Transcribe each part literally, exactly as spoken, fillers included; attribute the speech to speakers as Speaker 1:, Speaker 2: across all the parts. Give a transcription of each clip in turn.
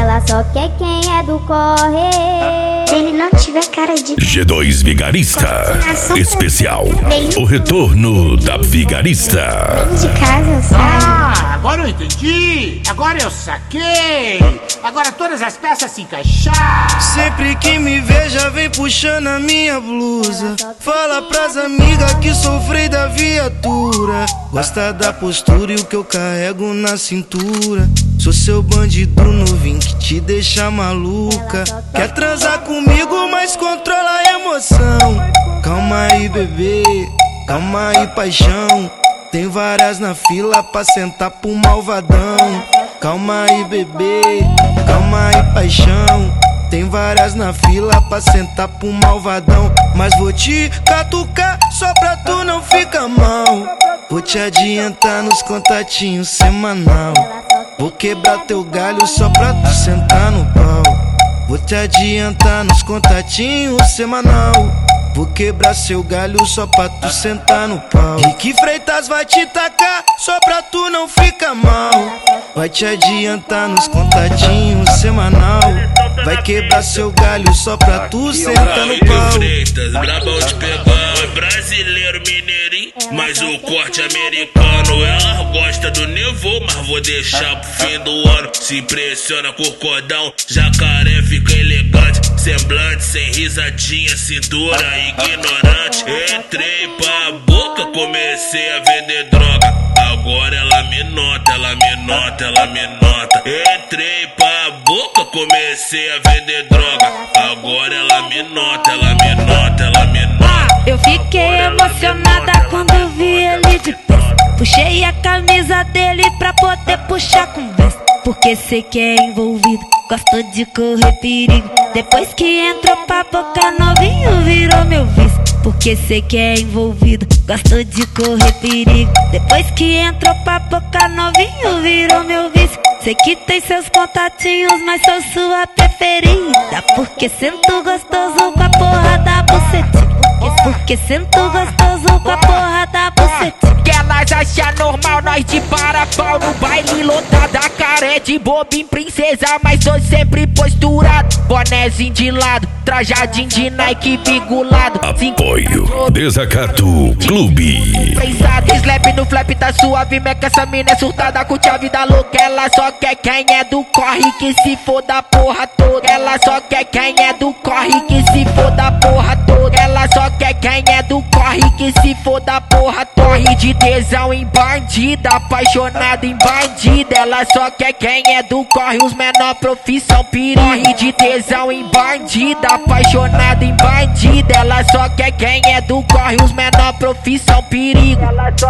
Speaker 1: Ela só quer quem é do corre.
Speaker 2: Se ele não tiver cara de
Speaker 3: G dois Vigarista Especial, o retorno da Vigarista.
Speaker 2: de casa, sabe?
Speaker 4: Ah, agora eu entendi. Agora eu saquei. Agora todas as peças se encaixaram.
Speaker 5: Sempre que me veja vem puxando a minha blusa. Fala pras amigas que sofri da viatura. Gosta da postura e o que eu carrego na cintura. Sou seu bandido novinho que te deixa maluca. Quer transar comigo, mas controla a emoção. Calma aí, bebê, calma aí, paixão. Tem várias na fila pra sentar pro malvadão. Calma aí, bebê, calma aí, paixão. Tem várias na fila pra sentar pro malvadão. Mas vou te catucar só pra tu não ficar mal. Vou te adiantar nos contatinhos semanal. Vou quebrar teu galho só pra tu sentar no pau. Vou te adiantar nos contatinhos semanal. Vou quebrar seu galho só pra tu sentar no pau. Rick Freitas vai te tacar só pra tu não ficar mal. Vai te adiantar nos contatinhos semanal. Vai quebrar seu galho só pra tu sentar no pau.
Speaker 6: Freitas, brabão de pegar, é brasileiro, mineirinho, mas o corte americano. Ela gosta do nevô, mas vou deixar pro fim do ano. Se impressiona com o cordão, jacaré fica elegante. Semblante, sem risadinha, cintura ignorante. Entrei pra boca, comecei a vender droga. Agora ela me nota, ela me nota, ela me nota. Entrei pra boca, comecei a vender droga. Agora ela me nota, ela me nota, ela me nota.
Speaker 7: Eu fiquei emocionada quando vi ele de pé. Puxei a camisa dele pra poder puxar conversa. Porque sei que é envolvido, gosto de correr perigo. Depois que entrou pra boca, novinho virou meu vício. Porque sei que é envolvido, gosto de correr perigo. Depois que entrou pra boca, novinho virou meu vício. Sei que tem seus contatinhos, mas sou sua preferida. Porque sinto gostoso com a porra da bucetinha. Porque sinto gostoso com a porra da bucetinha.
Speaker 4: Que elas acham normal nós de para-pau no baile lotada. Caré de bobinho, princesa, mas tô sempre posturado. Bonézinho de lado, trajadinho de Nike bigulado.
Speaker 3: Apoio Desacato Clube.
Speaker 4: Slap no flap tá suave, meca, essa mina é surtada, curte a vida louca. Ela só quer quem é do corre, que se for da porra toda. Ela só quer quem é do corre, que se for da porra toda. Ela só quer quem é do corre, que se for da porra toda. Corre de tesão em bandida, apaixonada em bandida. Ela só quer quem é do corre, os menor profissão perigo. Corre de tesão em bandida, apaixonada em bandida. Ela só quer quem é do corre, os menor profissão perigo.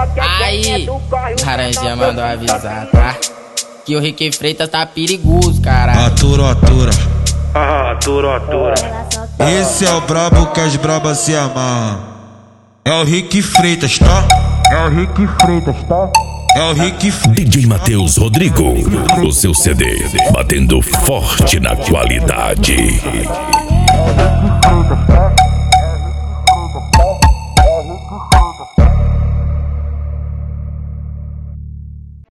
Speaker 8: Aí, Laranjinha mandou avisar, tá? Que o Rick Freitas tá perigoso, caralho.
Speaker 9: Atura, atura. Ah, atura, atura. Esse é o brabo que as brabas se amarram. É o Rick Freitas, tá? É o Rick Freitas, tá? É o Rick Freitas.
Speaker 3: D J Matheus Rodrigo, o seu C D, batendo forte na qualidade.
Speaker 9: É o Rick Freitas.